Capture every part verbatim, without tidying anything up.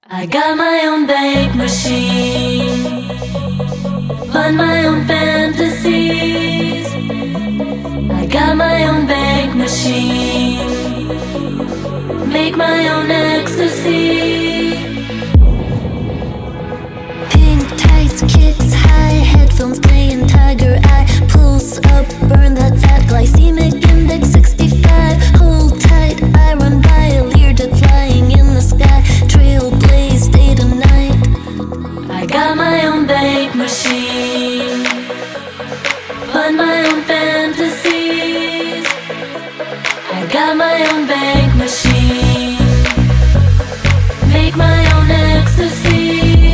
I got my own bank machine, fund my own fantasies. I got my own bank machine, make my own ecstasy. Pink tights, kicks high, headphones playing Tiger Eye. Pulse up, burn that fat, glycemic index sixty-five. Hold tight, I run by a Learjet flying in the sky. Trailblaze day to night. I got my own bank machine, fund my own fantasies. I got my own bank machine, make my own ecstasy.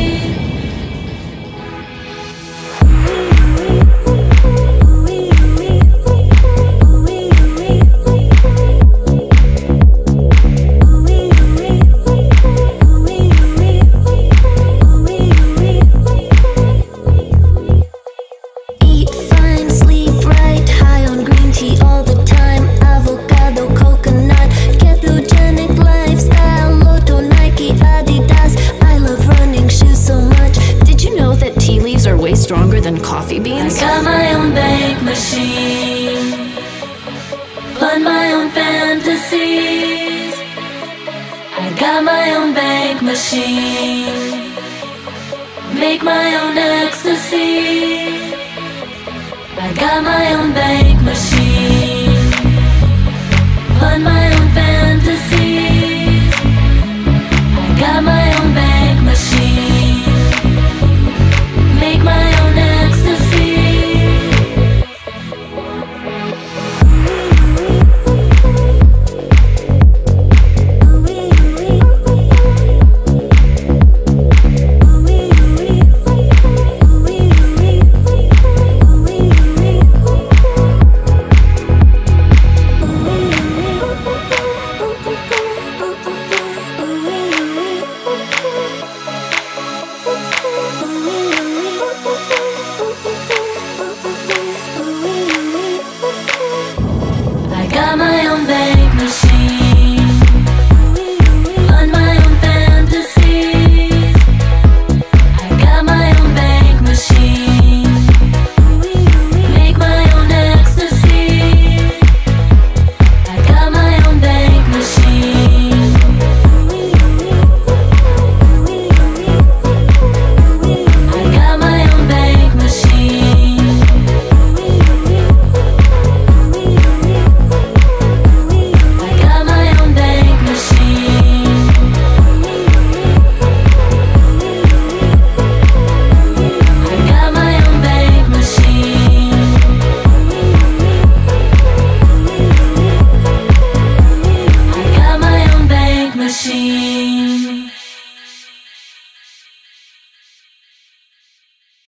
Stronger than coffee beans? I got my own bank machine, fund my own fantasies. I got my own bank machine, make my own ecstasy. I got my own bank machine.